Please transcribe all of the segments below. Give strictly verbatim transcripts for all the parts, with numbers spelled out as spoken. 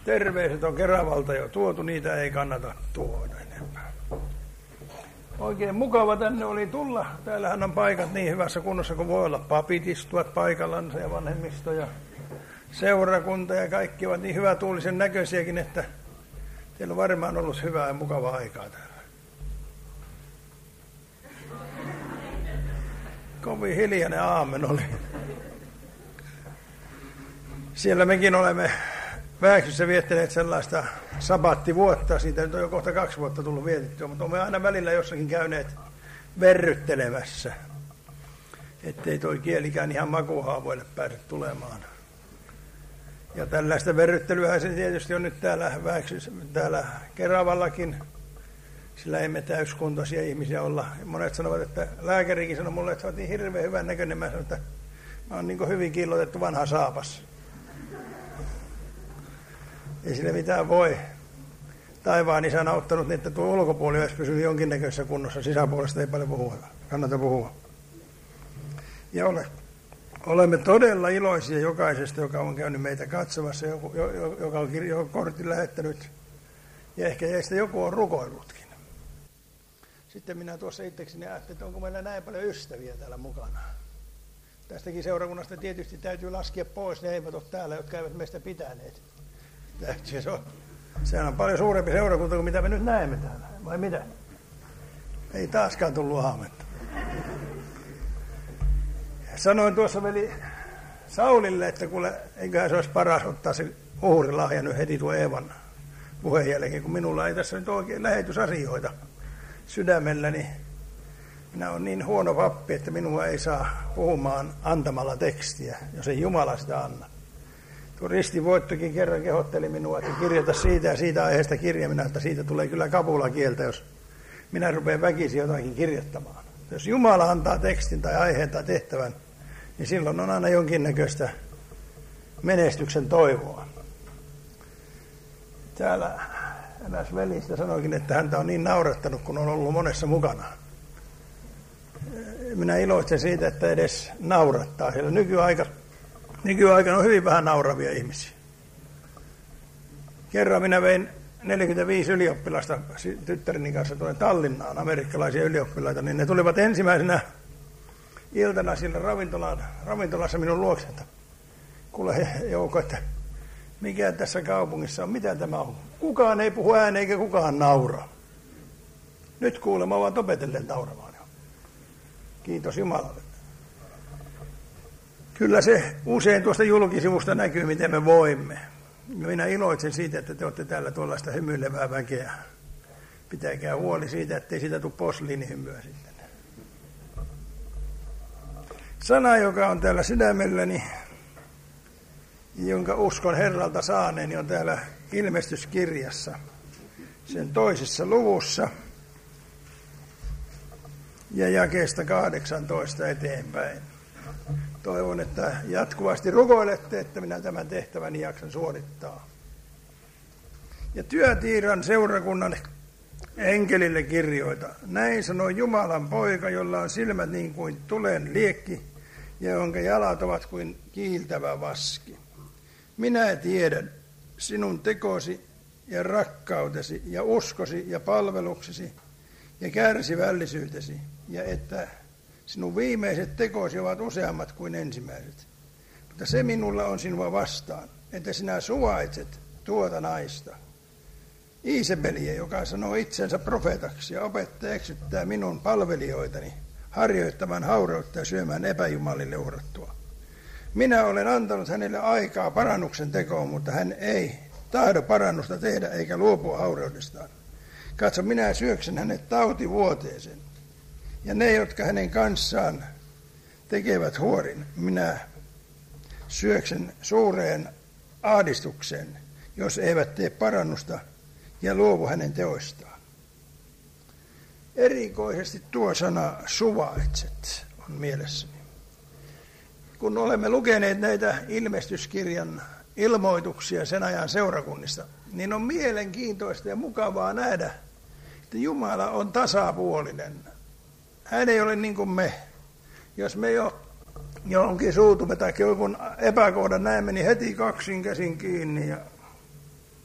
terveiset on Keravalta jo tuotu, niitä ei kannata tuoda enempää. Oikein mukava tänne oli tulla. Täällähän on paikat niin hyvässä kunnossa kuin voi olla. Papit istuvat paikallansa ja vanhemmisto ja seurakunta ja kaikki ovat niin hyvätuulisen näköisiäkin, että teillä on varmaan ollut hyvää ja mukavaa aikaa täällä. Kovin hiljainen aamen oli. Siellä mekin olemme Vääksyssä viettäneet sellaista sabattivuotta. Siitä nyt on jo kohta kaksi vuotta tullut vietettyä, mutta olemme aina välillä jossakin käyneet verryttelemässä, ettei toi kielikään ihan makuhaavoille pääse tulemaan. Ja tällaista verryttelyä se tietysti on nyt täällä, Vääksyssä, täällä Keravallakin, sillä emme täyskuntoisia ihmisiä olla. Monet sanovat, että lääkärikin sanoi mulle, että sä oot niin hirveän hyvän näköinen. Mä sanoin, että mä oon niin hyvin kiillotettu vanha saapas. Ei sille mitään voi. Taivaan isä on auttanut niin, että tuo ulkopuoli olisi pysynyt jonkinnäköisessä kunnossa. Sisäpuolesta ei paljon puhua. Kannata puhua. Ja ole, olemme todella iloisia jokaisesta, joka on käynyt meitä katsomassa, joku, joka on kirjo, kortin lähettänyt. Ja ehkä heistä joku on rukoillutkin. Sitten minä tuossa itsekseni ajattelin, että onko meillä näin paljon ystäviä täällä mukana. Tästäkin seurakunnasta tietysti täytyy laskea pois, ne eivät ole täällä, jotka eivät meistä pitäneet. Se on, sehän on paljon suurempi seurakunta kuin mitä me nyt näemme täällä, vai mitä? Ei taaskaan tullut aametta. Sanoin tuossa veli Saulille, että kuule, eiköhän se olisi paras ottaa se uhrilahja nyt heti tuon Eevan puheen jälkeen, kun minulla ei tässä nyt oikein lähetysasioita sydämellä, niin minä olen niin huono pappi, että minua ei saa puhumaan antamalla tekstiä, jos ei Jumala sitä anna. Tuo ristivoittokin kerran kehotteli minua, että kirjoita siitä ja siitä aiheesta kirja. Minä, että siitä tulee kyllä kapulakieltä, jos minä rupean väkisin jotakin kirjoittamaan. Jos Jumala antaa tekstin tai aiheen tai tehtävän, niin silloin on aina jonkinnäköistä menestyksen toivoa. Täällä eräs velistä sanoikin, että häntä on niin naurattanut, kun on ollut monessa mukana. Minä iloitsen siitä, että edes naurattaa. Siellä nykyaika, nykyaikana on hyvin vähän nauravia ihmisiä. Kerran minä vein neljäkymmentäviisi ylioppilasta tyttäreni kanssa tuonne Tallinnaan, amerikkalaisia ylioppilaita, niin ne tulivat ensimmäisenä iltana sillä ravintolassa minun luokselta. Kuule Jouko, että mikä tässä kaupungissa on, mitä tämä on? Kukaan ei puhu ääneen eikä kukaan naura. Nyt kuulemma ovat opetelleet nauramaan. Kiitos Jumalalle. Kyllä se usein tuosta julkisivusta näkyy, miten me voimme. Minä iloitsen siitä, että te olette täällä tuollaista hymyilevää väkeä. Pitäkää huoli siitä, ettei siitä tule posliinihymyä sitten. Sana, joka on täällä sydämelläni, jonka uskon Herralta saaneeni, on täällä ilmestyskirjassa, sen toisessa luvussa ja jakeesta kahdeksantoista eteenpäin. Toivon, että jatkuvasti rukoilette, että minä tämän tehtäväni jaksan suorittaa. Ja Työtiiran seurakunnan enkelille kirjoita. Näin sanoi Jumalan poika, jolla on silmät niin kuin tulen liekki ja jonka jalat ovat kuin kiiltävä vaski. Minä tiedän sinun tekosi ja rakkautesi ja uskosi ja palveluksesi ja kärsivällisyytesi ja että sinun viimeiset tekosi ovat useammat kuin ensimmäiset. Mutta se minulla on sinua vastaan, että sinä suvaitset tuota naista. Iisebeliä, joka sanoo itsensä profeetaksi ja opettaa eksyttää minun palvelijoitani harjoittamaan haureutta ja syömään epäjumalille uhrattua. Minä olen antanut hänelle aikaa parannuksen tekoon, mutta hän ei tahdo parannusta tehdä eikä luopua haureudestaan. Katso, minä syöksen hänet tautivuoteeseen. Ja ne, jotka hänen kanssaan tekevät huorin, minä syöksen suureen ahdistukseen, jos eivät tee parannusta ja luovu hänen teoistaan. Erikoisesti tuo sana suvaitset on mielessäni. Kun olemme lukeneet näitä ilmestyskirjan ilmoituksia sen ajan seurakunnista, niin on mielenkiintoista ja mukavaa nähdä, että Jumala on tasapuolinen. Hän ei ole niin kuin me. Jos me jo johonkin suutumme tai jonkun epäkohdan näemme, niin heti kaksin käsin kiinni ja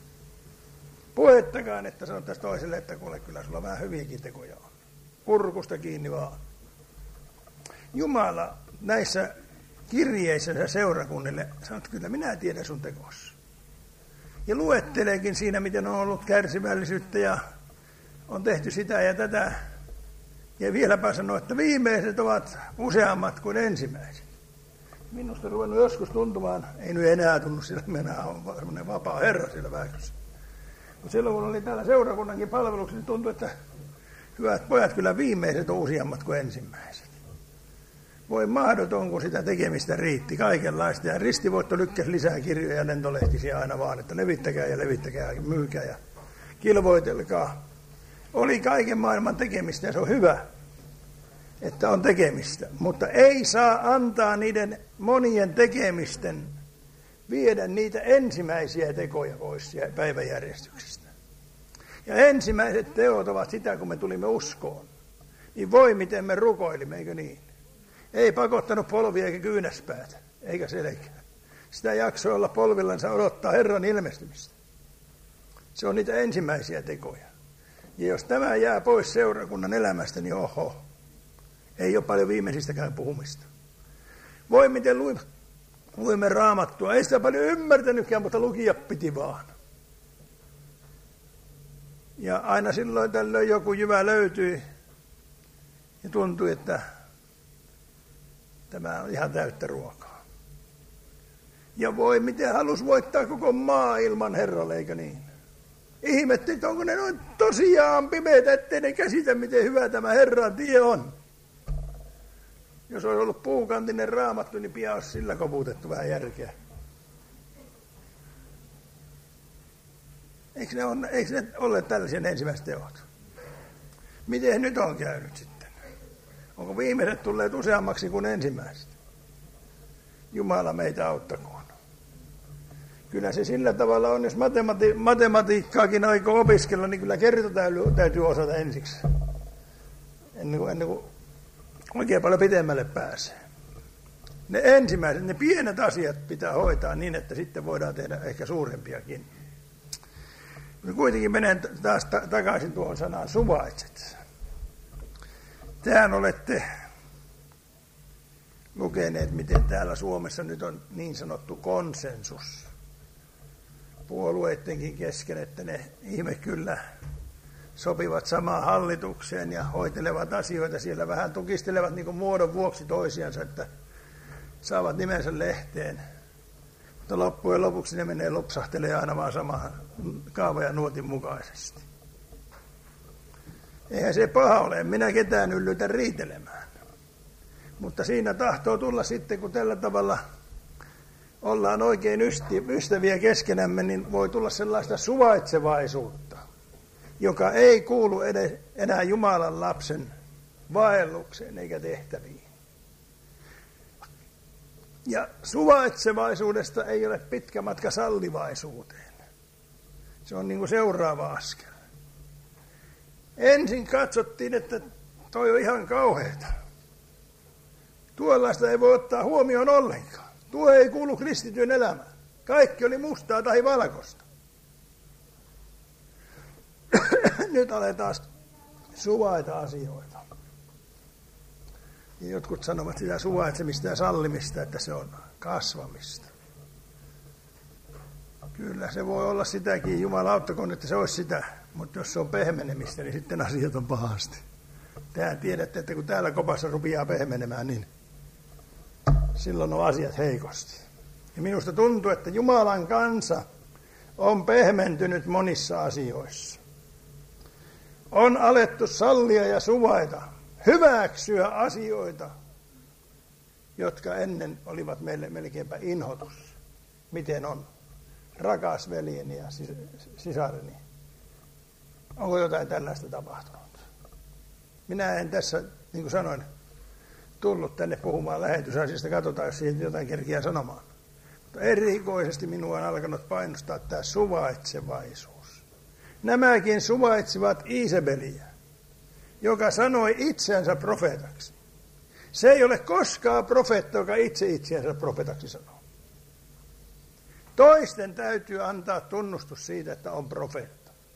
puhettakaan, että sanottaisiin toiselle, että kuule, kyllä sulla vähän hyviäkin tekoja on. Kurkusta kiinni vaan. Jumala näissä kirjeissä seurakunnille sanoo, että kyllä minä tiedän sun tekossa. Ja luetteleekin siinä, miten on ollut kärsivällisyyttä ja on tehty sitä ja tätä. Ja vieläpä sanoo, että viimeiset ovat useammat kuin ensimmäiset. Minusta on ruvennut joskus tuntumaan, ei nyt enää tunnu, sillä minä olen semmoinen vapaa herra siellä väestössä. Mutta silloin kun oli täällä seurakunnankin palveluksi, niin tuntui, että hyvät pojat, kyllä viimeiset on useammat kuin ensimmäiset. Voi mahdoton, kun sitä tekemistä riitti kaikenlaista. Ja Ristivoitto lykkäsi lisää kirjoja ja lentolehtisiä aina vaan, että levittäkää ja levittäkää ja myykää ja kilvoitelkaa. Oli kaiken maailman tekemistä ja se on hyvä, että on tekemistä. Mutta ei saa antaa niiden monien tekemisten viedä niitä ensimmäisiä tekoja pois päiväjärjestyksestä. Ja ensimmäiset teot ovat sitä, kun me tulimme uskoon. Niin voi miten me rukoilimme, eikö niin? Ei pakottanut polvia eikä kyynäspäätä, eikä selkää. Sitä jaksoi olla polvillansa odottaa Herran ilmestymistä. Se on niitä ensimmäisiä tekoja. Ja jos tämä jää pois seurakunnan elämästä, niin oho. Ei ole paljon viimeisistäkään puhumista. Voi miten luimme, luimme Raamattua. Ei sitä paljon ymmärtänytkään, mutta lukia piti vaan. Ja aina silloin tällöin joku jyvä löytyi. Ja tuntui, että tämä on ihan täyttä ruokaa. Ja voi miten halus voittaa koko maailman Herralle, eikö niin? Ihmetti, että onko ne noin tosiaan pimeitä, ettei ne käsitä, miten hyvä tämä Herran tie on. Jos olisi ollut puukantinen Raamattu, niin pian olisi sillä koputettu vähän järkeä. Eikö ne, on, eikö ne ole tällaisia ensimmäiset teot? Miten nyt on käynyt sitten? Onko viimeiset tulleet useammaksi kuin ensimmäiset? Jumala meitä auttakoon. Kyllä se sillä tavalla on, jos matemati- matematiikkaakin aikoo opiskella, niin kyllä kerta täytyy osata ensiksi. Ennen kuin, ennen kuin oikein paljon pitemmälle pääsee. Ne ensimmäiset, ne pienet asiat pitää hoitaa niin, että sitten voidaan tehdä ehkä suurempiakin. Mutta kuitenkin menen taas ta- takaisin tuohon sanaan suvaitset. Tehän olette lukeneet, miten täällä Suomessa nyt on niin sanottu konsensus puolueidenkin kesken, että ne ihme kyllä sopivat samaan hallitukseen ja hoitelevat asioita siellä, vähän tukistelevat niin kuin muodon vuoksi toisiansa, että saavat nimensä lehteen. Mutta loppujen lopuksi ne menee lopsahtelee aina vaan samaan kaava ja nuotin mukaisesti. Eihän se paha ole, en minä ketään yllytä riitelemään. Mutta siinä tahtoo tulla sitten, kun tällä tavalla ollaan oikein ystäviä keskenämme, niin voi tulla sellaista suvaitsevaisuutta, joka ei kuulu edes enää Jumalan lapsen vaellukseen eikä tehtäviin. Ja suvaitsevaisuudesta ei ole pitkä matka sallivaisuuteen. Se on niin kuin seuraava askel. Ensin katsottiin, että toi on ihan kauheata. Tuollaista ei voi ottaa huomioon ollenkaan. Tuo ei kuulu kristityn elämään. Kaikki oli mustaa tai valkoista. Nyt aletaan suvaita asioita. Ja jotkut sanovat sitä suvaitsemista ja sallimista, että se on kasvamista. Kyllä se voi olla sitäkin. Jumala auttakoon, että se olisi sitä. Mutta jos se on pehmenemistä, niin sitten asiat on pahasti. Tehän tiedätte, että kun täällä kopassa rupeaa pehmenemään, niin silloin on asiat heikosti. Ja minusta tuntuu, että Jumalan kansa on pehmentynyt monissa asioissa. On alettu sallia ja suvaita, hyväksyä asioita, jotka ennen olivat meille melkeinpä inhotus. Miten on? Rakas veljeni ja sisareni. Onko jotain tällaista tapahtunut? Minä en tässä, niin kuin sanoin, tullut tänne puhumaan lähetysasiasta. Katsotaan, jos siitä jotain kerkiää sanomaan. Mutta erikoisesti minua on alkanut painostaa tämä suvaitsevaisuus. Nämäkin suvaitsivat Iisabeliä, joka sanoi itseänsä profeetaksi. Se ei ole koskaan profeetta, joka itse itseänsä profeetaksi sanoo. Toisten täytyy antaa tunnustus siitä, että on profeetta.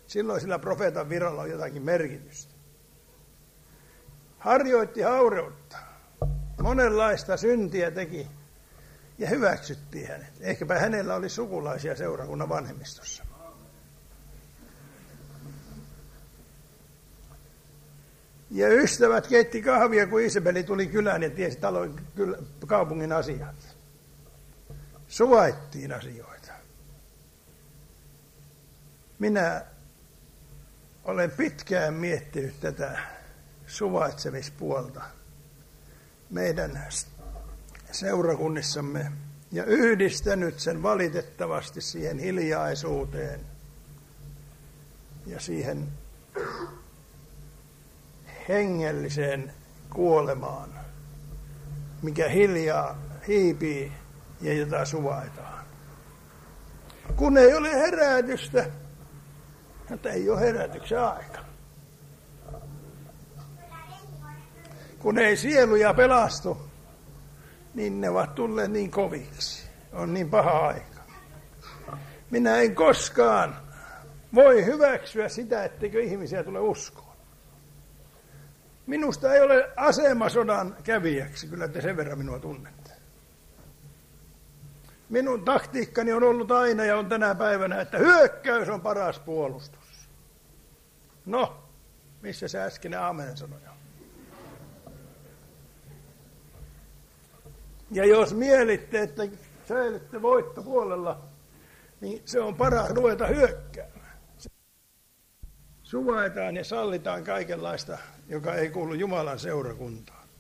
Silloin sillä profeetan viralla on jotakin merkitystä. Harjoitti haureutta. Monenlaista syntiä teki ja hyväksyttiin hänet. Ehkäpä hänellä oli sukulaisia seurakunnan vanhemmistossa. Ja ystävät keitti kahvia, kun Isabeli tuli kylään ja tiesi talon, kyl, kaupungin asiat. Suvaittiin asioita. Minä olen pitkään miettinyt tätä suvaitsemispuolta meidän seurakunnissamme ja yhdistänyt sen valitettavasti siihen hiljaisuuteen ja siihen hengelliseen kuolemaan, mikä hiljaa hiipii ja jota suvaitaan. Kun ei ole herätystä, että ei ole herätyksen aika. Kun ei sieluja pelastu, niin ne ovat tulleet niin koviksi. On niin paha aika. Minä en koskaan voi hyväksyä sitä, etteikö ihmisiä tule uskoon. Minusta ei ole asemasodan kävijäksi, kyllä te sen verran minua tunnette. Minun taktiikkani on ollut aina ja on tänä päivänä, että hyökkäys on paras puolustus. No, missä se äskeinen aamen sanoja? Ja jos mielitte, että säilytte voittopuolella, niin se on paras ruveta hyökkäämään. Suvaitaan ja sallitaan kaikenlaista, joka ei kuulu Jumalan seurakuntaan.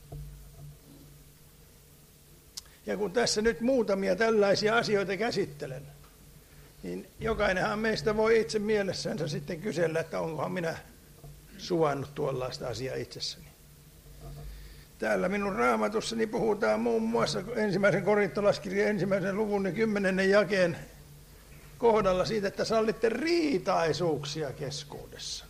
Ja kun tässä nyt muutamia tällaisia asioita käsittelen, niin jokainenhan meistä voi itse mielessänsä sitten kysellä, että onkohan minä suvannut tuollaista asiaa itsessäni. Täällä minun raamatussani puhutaan muun muassa ensimmäisen korintolaskirjan ensimmäisen luvun ja kymmenennen jakeen kohdalla siitä, että sallitte riitaisuuksia keskuudessa.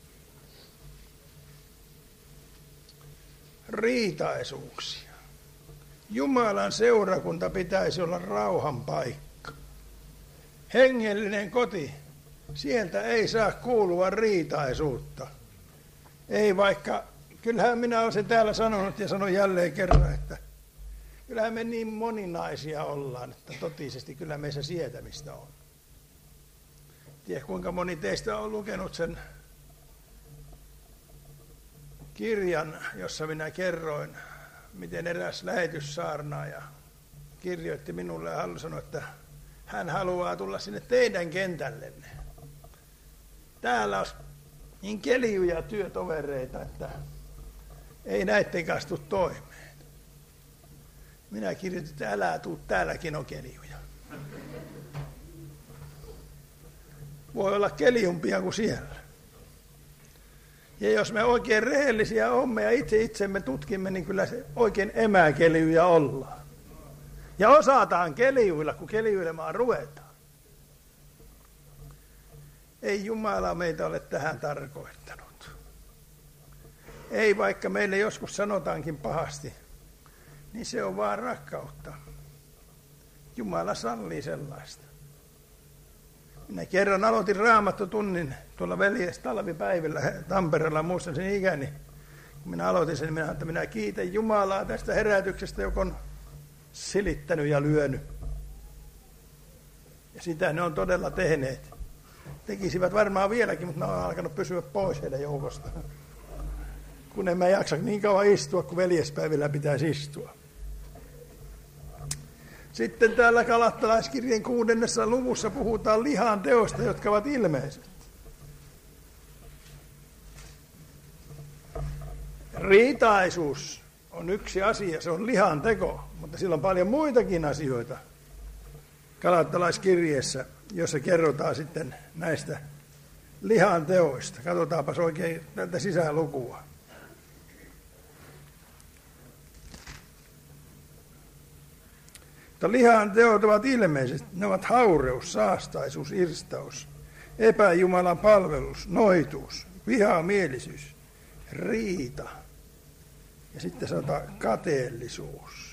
Riitaisuuksia. Jumalan seurakunta pitäisi olla rauhan paikka. Hengellinen koti. Sieltä ei saa kuulua riitaisuutta. Ei vaikka, kyllähän minä olen sen täällä sanonut ja sanon jälleen kerran, että kyllähän me niin moninaisia ollaan, että totisesti kyllä meissä sietämistä on. Tiedä kuinka moni teistä on lukenut sen kirjan, jossa minä kerroin, miten eräs lähetyssaarnaaja kirjoitti minulle ja sanoi, että hän haluaa tulla sinne teidän kentällenne. Täällä on niin keljuja työtovereita, että ei näitten kanssa tule toimeen. Minä kirjoitin, että älä tuu, täälläkin on keljuja. Voi olla keljumpia kuin siellä. Ja jos me oikein rehellisiä olemme ja itse itsemme tutkimme, niin kyllä se oikein emäkeljuja ollaan. Ja osataan keljuilla, kun keljuilemaan ruvetaan. Ei Jumala meitä ole tähän tarkoittanut. Ei vaikka meille joskus sanotaankin pahasti, niin se on vaan rakkautta. Jumala sallii sellaista. Minä kerran aloitin raamattotunnin tuolla veljes talvipäivillä Tampereella, muistan sen ikäni. Kun minä aloitin sen, minä, että minä kiitän Jumalaa tästä herätyksestä, joka on silittänyt ja lyönyt. Ja sitä ne on todella tehneet. Tekisivät varmaan vieläkin, mutta ne on alkanut pysyä pois heidän joukostaan. Kun en mä jaksa niin kauan istua, kun veljespäivillä pitäisi istua. Sitten täällä Galattalaiskirjeen kuudennessa luvussa puhutaan lihan teosta, jotka ovat ilmeiset. Riitaisuus on yksi asia, se on lihan teko, mutta sillä on paljon muitakin asioita Galattalaiskirjeessä, jossa kerrotaan sitten näistä lihan teoista. Katsotaanpas oikein tältä sisälukua. Mutta lihan teot ovat ilmeiset. Ne ovat haureus, saastaisuus, irstaus, epäjumalan palvelus, noituus, vihamielisyys, riita ja sitten sanotaan kateellisuus.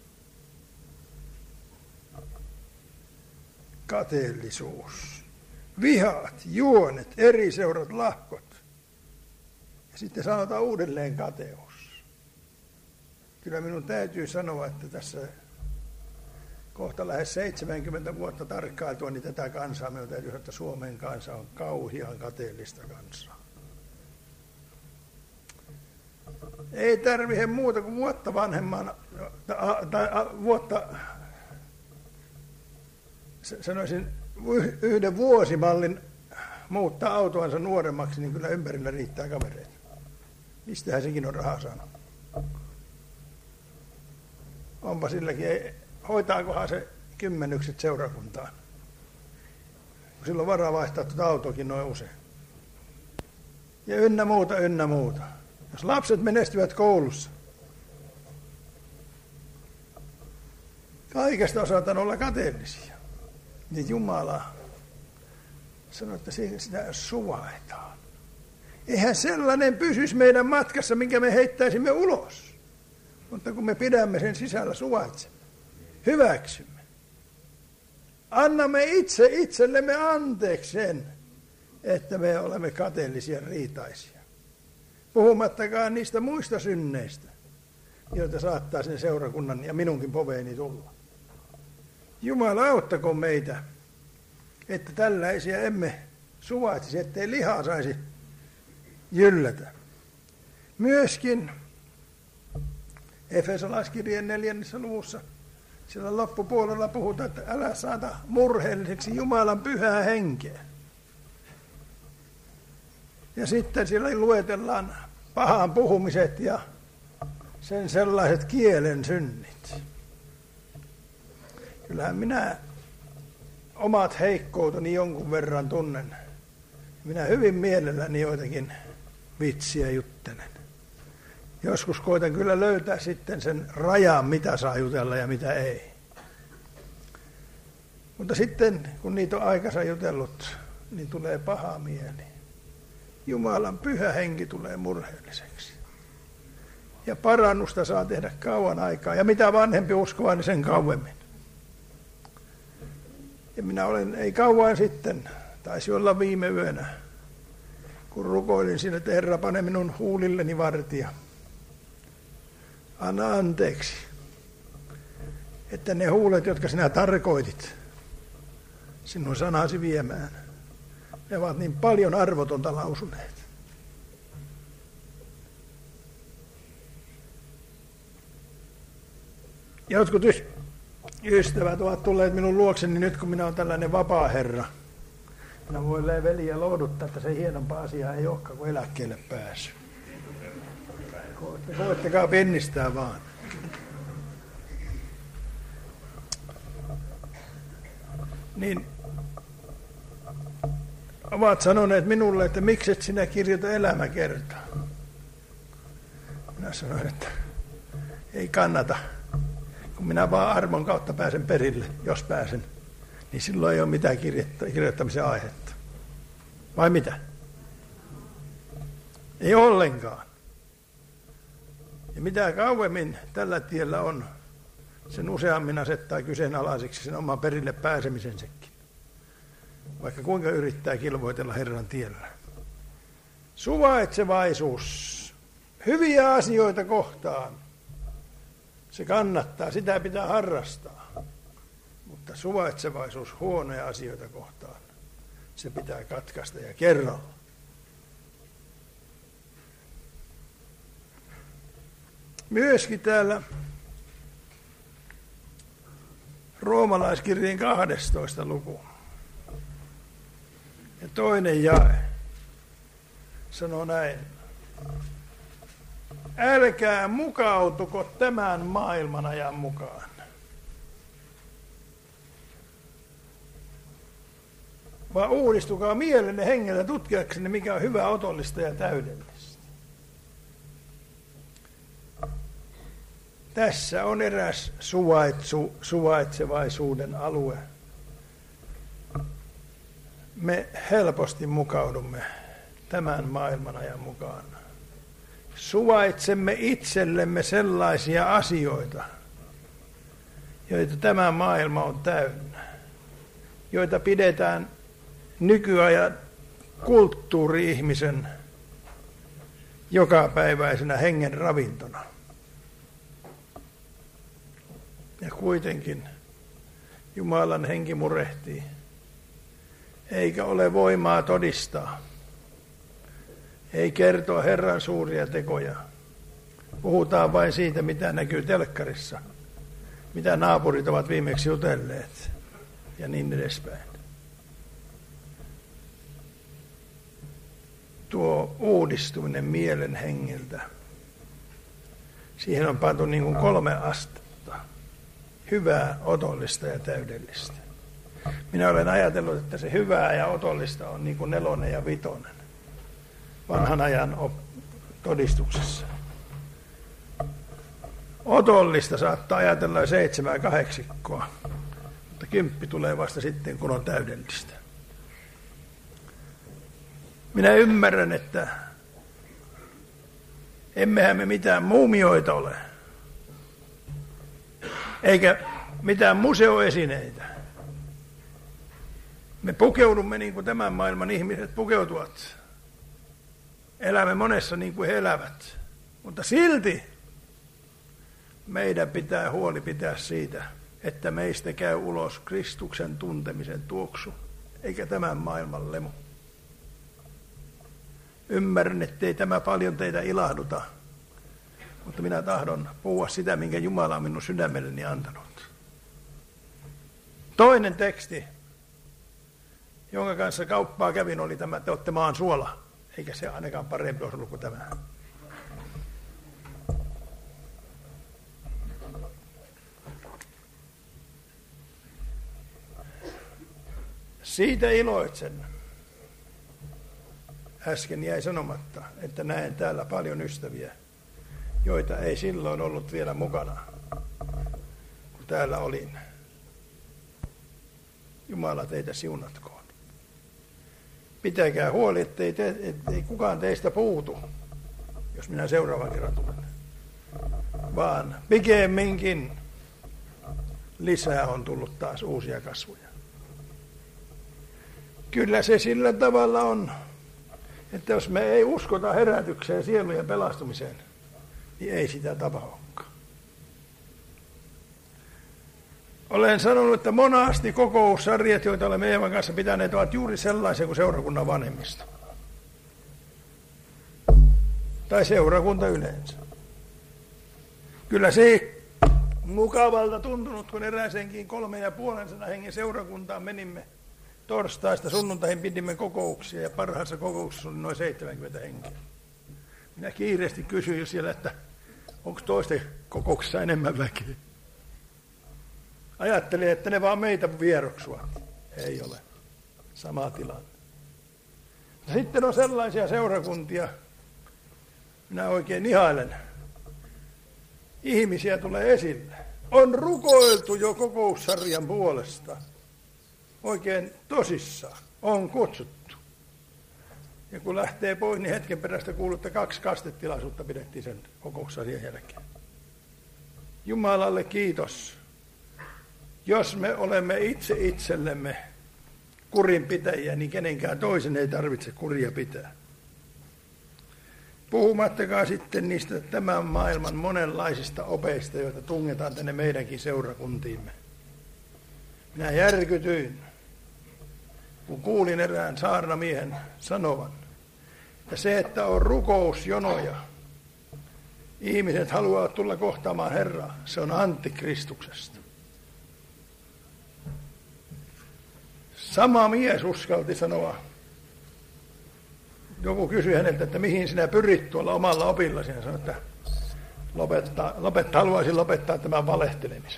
Kateellisuus. vihaat, juonet, eri seurat, lahkot. Ja sitten sanotaan uudelleen kateus. Kyllä minun täytyy sanoa, että tässä kohta lähes seitsemänkymmentä vuotta tarkkailtua, niin tätä kansaa, minun täytyy sanoa, että Suomen kansa on kauhean kateellista kansaa. Ei tarvitse muuta kuin vuotta vanhemman, tai vuotta, sanoisin, yhden vuosimallin muuttaa autoansa nuoremmaksi, niin kyllä ympärillä riittää kavereita. Mistähän sekin on rahaa saanut? Onpa silläkin, hoitaakohan se kymmenykset seurakuntaan? Silloin on varaa vaihtaa tuota autoakin noin usein. Ja ynnä muuta, ynnä muuta. Jos lapset menestyvät koulussa, kaikesta osataan olla kateellisia, niin Jumala sanoi, että sitä suvaitaan. Eihän sellainen pysyisi meidän matkassa, minkä me heittäisimme ulos. Mutta kun me pidämme sen sisällä, suvaitsemme, hyväksymme. Annamme itse itsellemme anteeksi sen, että me olemme kateellisia riitaisia. Puhumattakaan niistä muista synneistä, joita saattaa sen seurakunnan ja minunkin poveeni tulla. Jumala auttakoon meitä, että tällaisia emme suvaitsisi, ettei lihaa saisi jyllätä. Myöskin Efesolaiskirjeen neljännessä luvussa siellä loppupuolella puhutaan, että älä saata murheelliseksi Jumalan pyhää henkeä. Ja sitten siellä luetellaan pahan puhumiset ja sen sellaiset kielen synnit. Kyllähän minä omat heikkouteni jonkun verran tunnen. Minä hyvin mielelläni joitakin vitsiä juttelen. Joskus koitan kyllä löytää sitten sen rajan, mitä saa jutella ja mitä ei. Mutta sitten, kun niitä on aikansa jutellut, niin tulee paha mieli. Jumalan pyhä henki tulee murheelliseksi. Ja parannusta saa tehdä kauan aikaa. Ja mitä vanhempi uskova, niin sen kauemmin. Ja minä olen, ei kauan sitten, taisi olla viime yönä, kun rukoilin siinä, että Herra, pane minun huulilleni vartija. Anna anteeksi, että ne huulet, jotka sinä tarkoitit, sinun sanasi viemään, ne ovat niin paljon arvotonta lausuneet. Jotkut ystävät ovat tulleet minun luokseni nyt, kun minä olen tällainen vapaa herra. Minä voin veliä lohduttaa, että se hienompaa asiaa ei olekaan kuin eläkkeelle pääsy. Koettakaa pennistää vaan. Niin ovat sanoneet minulle, että miksi et sinä kirjoita elämäkertaa. Minä sanoin, että ei kannata. Kun minä vaan armon kautta pääsen perille, jos pääsen, niin silloin ei ole mitään kirjoittamisen aihetta. Vai mitä? Ei ollenkaan. Ja mitä kauemmin tällä tiellä on, sen useammin asettaa kyseenalaiseksi sen oman perille pääsemisensäkin. Vaikka kuinka yrittää kilvoitella Herran tiellä. Suvaitsevaisuus hyviä asioita kohtaan. Se kannattaa, sitä pitää harrastaa. Mutta suvaitsevaisuus huonoja asioita kohtaan, se pitää katkaista ja kerralla. Myöskin täällä Roomalaiskirjeen kahdestoista luku ja toinen jae sanoo näin. Älkää mukautuko tämän maailman ajan mukaan. Vaan uudistukaa mielenne hengellä tutkiaksenne, mikä on hyvä, otollista ja täydellistä. Tässä on eräs suvaitsu, suvaitsevaisuuden alue. Me helposti mukaudumme tämän maailman ajan mukaan. Suvaitsemme itsellemme sellaisia asioita, joita tämä maailma on täynnä, joita pidetään nykyajan kulttuuri-ihmisen jokapäiväisenä hengen ravintona. Ja kuitenkin Jumalan henki murehtii, eikä ole voimaa todistaa, ei kertoa Herran suuria tekoja. Puhutaan vain siitä, mitä näkyy telkkarissa, mitä naapurit ovat viimeksi jutelleet ja niin edespäin. Tuo uudistuminen mielen hengiltä, siihen on pantu niin kuin kolme astetta, hyvää, otollista ja täydellistä. Minä olen ajatellut, että se hyvää ja otollista on niin kuin nelonen ja vitonen vanhan ajan todistuksessa. Otollista saattaa ajatella seitsemää kahdeksikkoa, mutta kymppi tulee vasta sitten, kun on täydellistä. Minä ymmärrän, että emmehän me mitään muumioita ole, eikä mitään museoesineitä. Me pukeudumme niin kuin tämän maailman ihmiset pukeutuvat. Elämme monessa niin kuin he elävät, mutta silti meidän pitää huoli pitää siitä, että meistä käy ulos Kristuksen tuntemisen tuoksu, eikä tämän maailman lemu. Ymmärrän, ettei tämä paljon teitä ilahduta, mutta minä tahdon puhua sitä, minkä Jumala on minun sydämelleni antanut. Toinen teksti, jonka kanssa kauppaa kävin, oli tämä, te olette maan suola, eikä se ainakaan parempi olisi ollut kuin tämä. Siitä iloitsen. Äsken jäi sanomatta, että näen täällä paljon ystäviä, joita ei silloin ollut vielä mukana, kun täällä olin. Jumala teitä siunatkoon. Pitäkää huoli, ettei, te, ettei kukaan teistä puutu, jos minä seuraavan kerran tulen. Vaan pikemminkin lisää on tullut taas uusia kasvuja. Kyllä se sillä tavalla on, että jos me ei uskota herätykseen, sielujen pelastumiseen, niin ei sitä tapahdukaan. Olen sanonut, että monasti kokoussarjat, joita olemme Eevan kanssa pitäneet, ovat juuri sellaisia kuin seurakunnan vanhemmista. Tai seurakunta yleensä. Kyllä se mukavalta tuntunut, kun erääsenkin kolme ja puolen sadan hengen seurakuntaan menimme. Torstaista sunnuntaihin pidimme kokouksia ja parhaassa kokouksessa oli noin seitsemänkymmentä henkeä. Minä kiireesti kysyin siellä, että onko toisten kokouksessa enemmän väkeä. Ajattelin, että ne vaan meitä vieroksuvat. Ei ole. Sama tilanne. Sitten on sellaisia seurakuntia, minä oikein ihailen. Ihmisiä tulee esille. On rukoiltu jo kokoussarjan puolesta. Oikein tosissaan. On kutsuttu. Ja kun lähtee pois, niin hetken perästä kuuluu, että kaksi kastetilaisuutta pidettiin sen kokoussarjan jälkeen. Jumalalle kiitos. Jos me olemme itse itsellemme kurinpitäjiä, niin kenenkään toisen ei tarvitse kuria pitää. Puhumattakaan sitten niistä tämän maailman monenlaisista opeista, joita tungetaan tänne meidänkin seurakuntiimme. Minä järkytyin, kun kuulin erään saarnamiehen sanovan, että se, että on rukousjonoja, ihmiset haluavat tulla kohtaamaan Herraa, se on antikristuksesta. Sama mies uskalti sanoa. Joku kysyi häneltä, että mihin sinä pyrit tuolla omalla opillasi. Hän sanoi, että lopettaa, lopettaa, haluaisin lopettaa tämän valehtelemisen.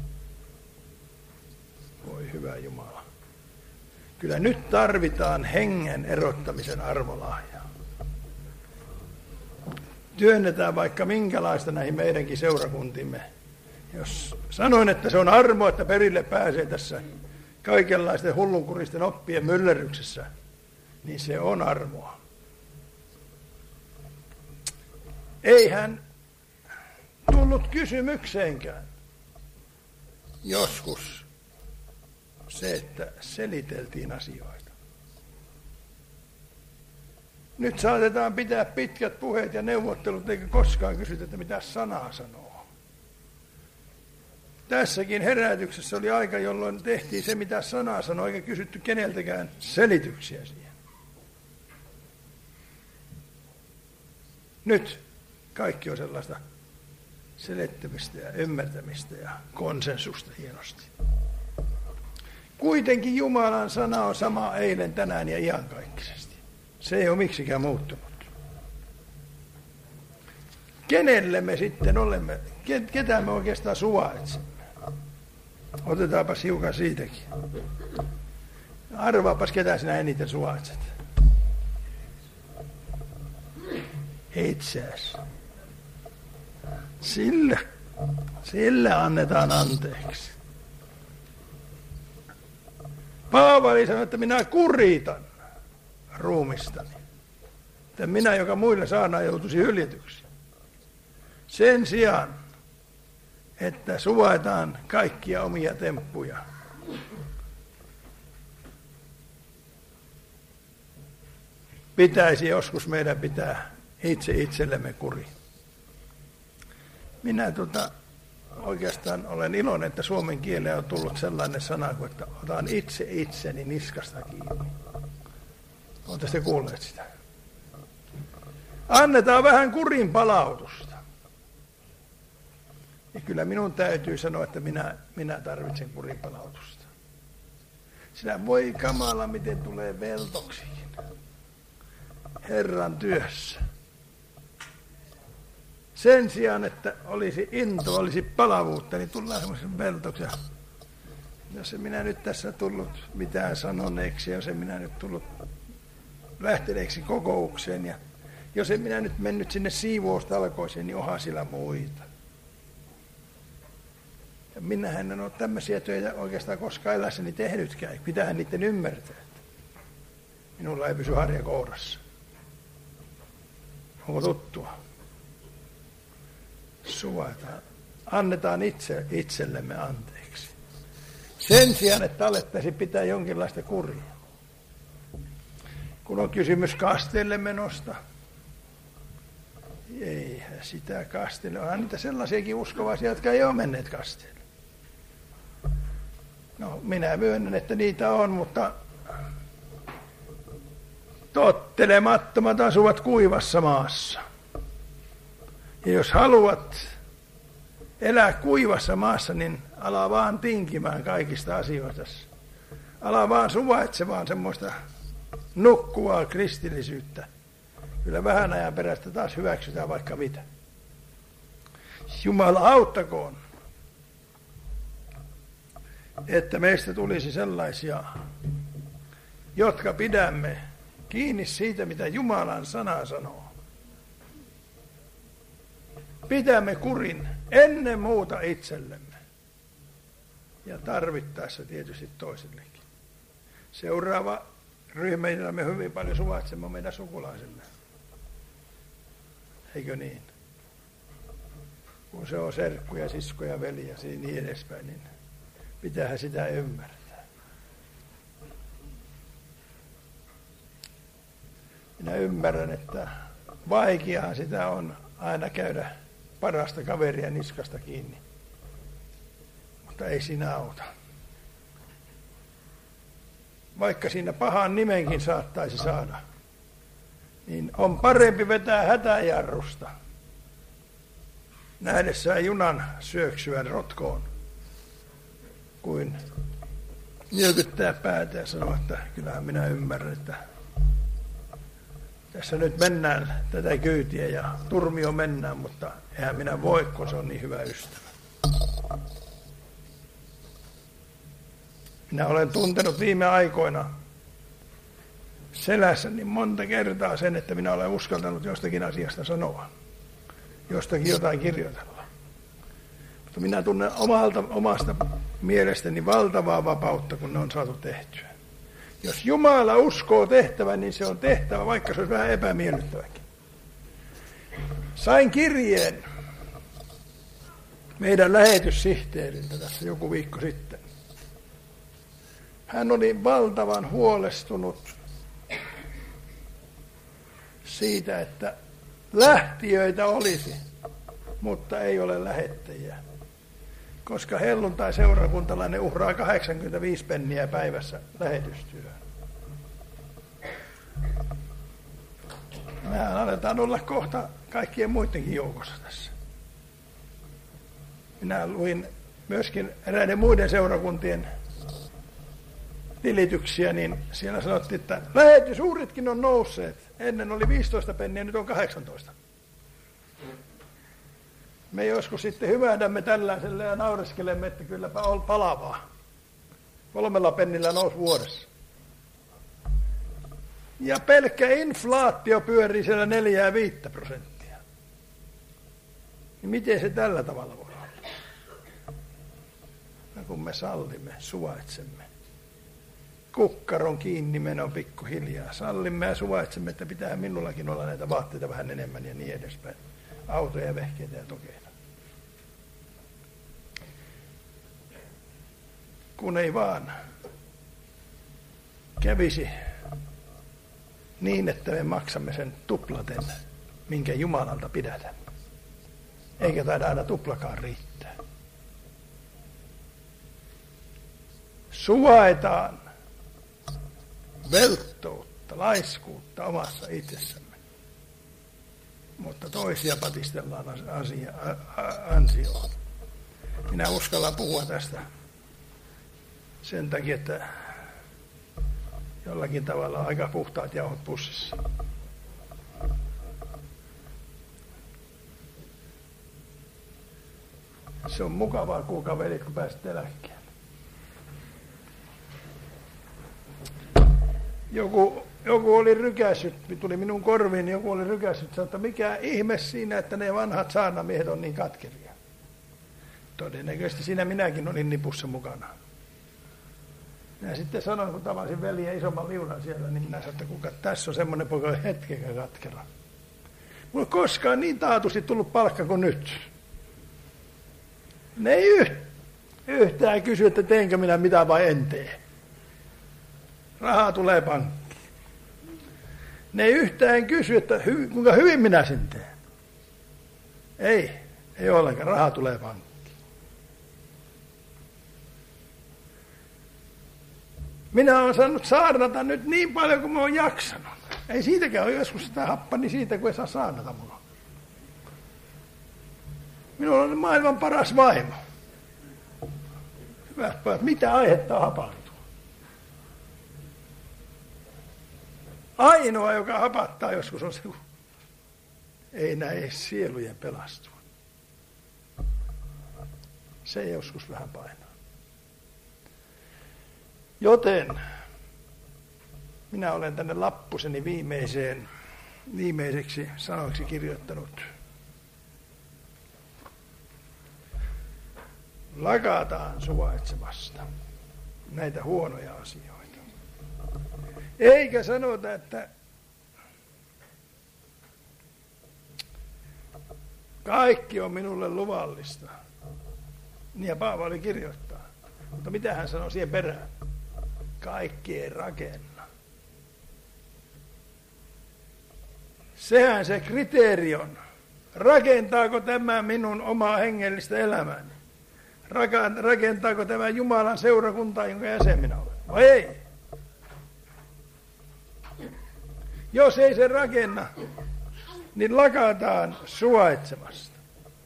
Voi hyvä Jumala. Kyllä nyt tarvitaan hengen erottamisen arvolahjaa. Työnnetään vaikka minkälaista näihin meidänkin seurakuntimme. Jos sanoin, että se on armo, että perille pääsee tässä kaikenlaisten hullunkuristen oppien myllerryksessä, niin se on armoa. Eihän tullut kysymykseenkään joskus se, että seliteltiin asioita. Nyt saatetaan pitää pitkät puheet ja neuvottelut, eikä koskaan kysytä, että mitä sanaa sanoo. Tässäkin herätyksessä oli aika, jolloin tehtiin se, mitä sanaa sanoo, eikä kysytty keneltäkään selityksiä siihen. Nyt kaikki on sellaista selittämistä ja ymmärtämistä ja konsensusta hienosti. Kuitenkin Jumalan sana on sama eilen, tänään ja iankaikkisesti. Se ei ole miksikään muuttunut. Kenelle me sitten olemme, ketä me oikeastaan suvaitsemme? Otetaanpas hiukan siitäkin. Arvaapas, ketä sinä eniten suvaitset. Itseäsi. Sille, sille annetaan anteeksi. Paavali sanoi, että minä kuritan ruumistani. Että minä, joka muille saadaan, joutuisi hyljetyksi. Sen sijaan, että suvaitaan kaikkia omia temppuja. Pitäisi joskus meidän pitää itse itsellemme kuri. Minä tota, oikeastaan olen iloinen, että suomen kieleen on tullut sellainen sana, kuin että otan itse itseni niskasta kiinni. Oletteko te kuulleet sitä? Annetaan vähän kurin palautusta. Ja kyllä minun täytyy sanoa, että minä, minä tarvitsen kurin palautusta. Sinä voi kamala, miten tulee veltoksiin Herran työssä. Sen sijaan, että olisi into, olisi palavuutta, niin tullaan semmoisen veltoksen. Jos en minä nyt tässä tullut mitään sanoneeksi, jos en minä nyt tullut lähteneeksi kokoukseen, ja jos en minä nyt mennyt sinne siivoustalkoiseen, niin onhan sillä muita. Ja minähän en ole tämmöisiä töitä oikeastaan koskaan elässäni tehnytkään. Pitäähän niiden ymmärtää. Minulla ei pysy harja kourassa. Onko tuttua? Suvataan. Annetaan itse, itsellemme anteeksi. Sen sijaan, että alettaisiin pitää jonkinlaista kuria. Kun on kysymys kasteelle menosta, eihän sitä kasteelle. Onhan niitä sellaisiakin uskovaisia, jotka ei ole menneet kasteelle. No, minä myönnän, että niitä on, mutta tottelemattomat asuvat kuivassa maassa. Ja jos haluat elää kuivassa maassa, niin ala vaan tinkimään kaikista asioista. Ala vaan suvaitsemaan semmoista nukkuvaa kristillisyyttä. Kyllä vähän ajan perästä taas hyväksytään vaikka mitä. Jumala auttakoon, että meistä tulisi sellaisia, jotka pidämme kiinni siitä, mitä Jumalan sana sanoo. Pidämme kurin ennen muuta itsellemme ja tarvittaessa tietysti toisillekin. Seuraava ryhmä, jolla me hyvin paljon suvaitsemme, meidän sukulaisemme. Eikö niin? Kun se on serkku ja sisko ja veli ja niin edespäin, niin pitäähän sitä ymmärtää. Minä ymmärrän, että vaikeaa sitä on aina käydä parasta kaveria niskasta kiinni. Mutta ei siinä auta. Vaikka siinä pahan nimenkin saattaisi saada, niin on parempi vetää hätäjarrusta nähdessään junan syöksyä rotkoon, kuin nyökyttää päätä ja sanoa, että kyllähän minä ymmärrän, että tässä nyt mennään tätä kyytiä ja turmio mennään, mutta eihän minä voi, kun se on niin hyvä ystävä. Minä olen tuntenut viime aikoina selässäni monta kertaa sen, että minä olen uskaltanut jostakin asiasta sanoa, jostakin jotain kirjoitella. Mutta minä tunnen omalta, omasta mielestäni valtavaa vapautta, kun ne on saatu tehtyä. Jos Jumala uskoo tehtävän, niin se on tehtävä, vaikka se olisi vähän epämiellyttäväkin. Sain kirjeen meidän lähetyssihteeriltä tässä joku viikko sitten. Hän oli valtavan huolestunut siitä, että lähtijöitä olisi, mutta ei ole lähettäjiä. Koska helluntai-seurakuntalainen uhraa kahdeksankymmentäviisi penniä päivässä lähetystyöhön. Mehän aletaan olla kohta kaikkien muidenkin joukossa tässä. Minä luin myöskin eräiden muiden seurakuntien tilityksiä, niin siellä sanottiin, että lähetysuhritkin on nousseet. Ennen oli viisitoista penniä, nyt on kahdeksantoista. Me joskus sitten hyvähdämme tällaiselle ja naureskelemme, että kylläpä on palavaa. Kolmella pennillä nousi vuodessa. Ja pelkkä inflaatio pyörii siellä neljää viittä prosenttia. Niin miten se tällä tavalla voi olla? No kun me sallimme, suvaitsemme. Kukkaron kiinni menon pikkuhiljaa. Sallimme ja suvaitsemme, että pitää minullakin olla näitä vaatteita vähän enemmän ja niin edespäin. Autoja, vehkeitä ja tokeita. Kun ei vaan kävisi niin, että me maksamme sen tuplaten, minkä Jumalalta pidätämme. Eikä taida aina tuplakaan riittää. Suvaitaan velttoutta, laiskuutta omassa itsessämme. Mutta toisia patistellaan asia, ansioon. Minä uskallan puhua tästä sen takia, että jollakin tavalla aika puhtaat jauhot pussissa. Se on mukavaa, kuulkaa velit, kun pääset eläkkeelle. Joku, joku oli rykässyt, tuli minun korviin, joku oli rykässyt, sanoi, että mikä ihme siinä, että ne vanhat saarnamiehet on niin katkeria. Todennäköisesti siinä minäkin olin nipussa mukana. Minä sitten sanoin, kun tavasin veljen isomman liunan siellä, niin minä sanoin, että kuka tässä on semmoinen poika hetkekä katkera. Mulla ei koskaan niin taatusti tullut palkka kuin nyt. Ne ei yht, yhtään kysy, että teenkö minä mitä vai en tee. Rahaa tulee pankkiin. Ne ei yhtään kysy, että hy, kuinka hyvin minä sen teen. Ei, ei ollenkaan. Rahaa tulee pankkiin. Minä olen saanut saarnata nyt niin paljon kuin mä oon jaksanut. Ei siitäkään ole joskus sitä happani siitä, kun ei saa saarnata mulla. Minulla on maailman paras vaimo. Hyvät pojat, mitä aihetta hapattua? Ainoa, joka hapattaa joskus, on se, kun ei näe sielujen pelastua. Se joskus vähän painaa. Joten minä olen tänne lappuseni viimeiseen, viimeiseksi sanoiksi kirjoittanut. Lakataan suvaitsemasta näitä huonoja asioita. Eikä sanota, että kaikki on minulle luvallista. Niin ja Paavali kirjoittaa. Mutta mitä hän sanoi siihen perään? Kaikki ei rakenna. Sehän se kriteeri on. Rakentaako tämä minun omaa hengellistä elämääni? Rakentaako tämä Jumalan seurakuntaa, jonka jäsen minä olen? Vai ei? Jos ei se rakenna, niin lakataan suvaitsemasta.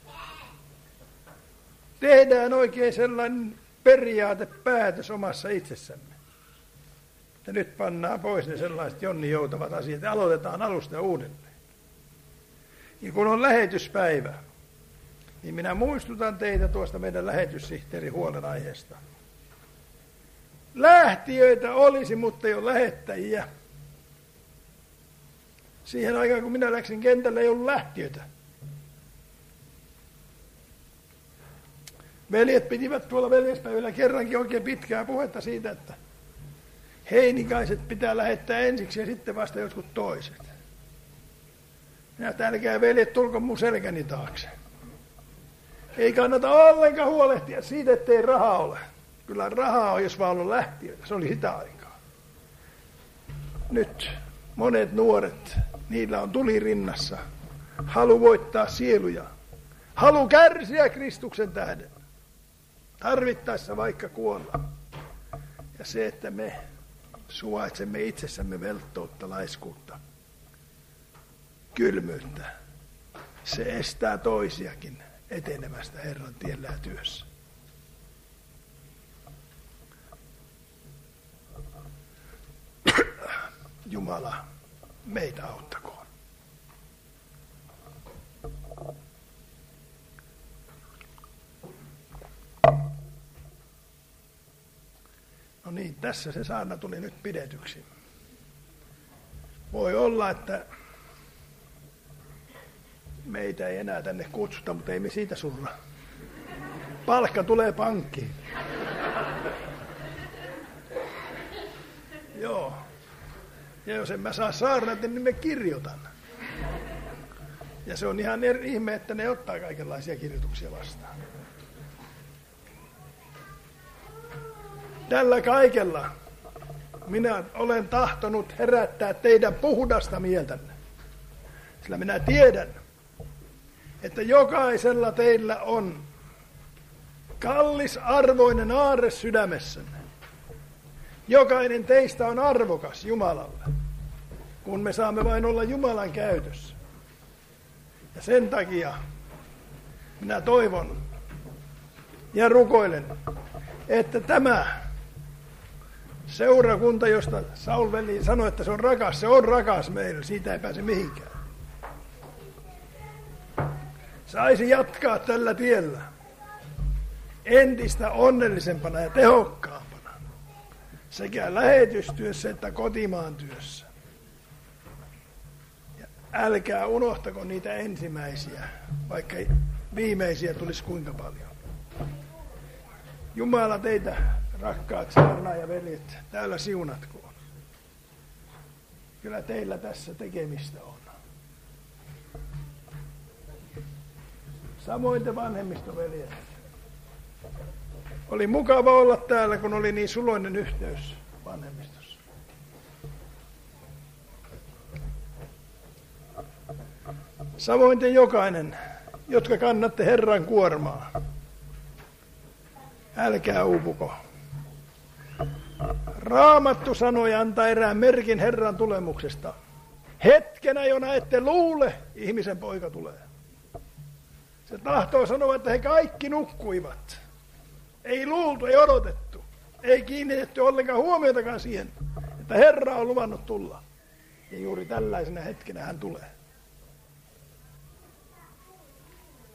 Tehdään oikein sellainen periaatepäätös omassa itsessämme. Ja nyt pannaan pois ne sellaiset jonni joutavat asiat ja aloitetaan alusta uudelleen. Ja kun on lähetyspäivä, niin minä muistutan teitä tuosta meidän lähetyssihteeri huolenaiheesta. Lähtiöitä olisi, mutta ei ole lähettäjiä. Siihen aikaan, kun minä läksin kentälle, ei ollut lähtiöitä. Veljet pitivät tuolla veljespäivillä kerrankin oikein pitkää puhetta siitä, että heinikaiset pitää lähettää ensiksi ja sitten vasta jotkut toiset. Minä älkää veljet, tulko mun selkäni taakse. Ei kannata ollenkaan huolehtia siitä, ettei rahaa ole. Kyllä rahaa on, jos vaan on lähtiöitä. Se oli sitä aikaa. Nyt monet nuoret Niillä on tuli rinnassa. Halu voittaa sieluja. Halu kärsiä Kristuksen tähden. Tarvittaessa vaikka kuolla. Ja se, että me suvaitsemme itsessämme velttoutta, laiskuutta, kylmyyttä, se estää toisiakin etenemästä Herran tiellä ja työssä. Jumala meitä auttakoon. No niin, tässä se saarna tuli nyt pidetyksi. Voi olla, että meitä ei enää tänne kutsuta, mutta ei me siitä surra. Palkka tulee pankkiin. Joo. Ja jos en mä saa saarnata, niin me kirjoitan. Ja se on ihan eri ihme, että ne ottaa kaikenlaisia kirjoituksia vastaan. Tällä kaikella minä olen tahtonut herättää teidän puhdasta mieltänne. Sillä minä tiedän, että jokaisella teillä on kallis arvoinen aarre sydämessänne. Jokainen teistä on arvokas Jumalalle, kun me saamme vain olla Jumalan käytössä. Ja sen takia minä toivon ja rukoilen, että tämä seurakunta, josta Saul veli sanoi, että se on rakas, se on rakas meille, siitä ei pääse mihinkään. Saisi jatkaa tällä tiellä entistä onnellisempana ja tehokkaampana sekä lähetystyössä että kotimaan työssä. Ja älkää unohtako niitä ensimmäisiä, vaikka viimeisiä tulisi kuinka paljon. Jumala teitä, rakkaat saarnaajaveljet, täällä siunatkoon. Kyllä teillä tässä tekemistä on. Samoin te vanhemmistoveljet. Oli mukava olla täällä, kun oli niin suloinen yhteys vanhemmistossa. Samoin te jokainen, jotka kannatte Herran kuormaa. Älkää uupuko. Raamattu sanoi antaa erään merkin Herran tulemuksesta. Hetkenä, jona ette luule, ihmisen poika tulee. Se tahtoo sanoa, että he kaikki nukkuivat. Ei luultu, ei odotettu. Ei kiinnitetty ollenkaan huomiotakaan siihen, että Herra on luvannut tulla. Ja juuri tällaisena hetkenä hän tulee.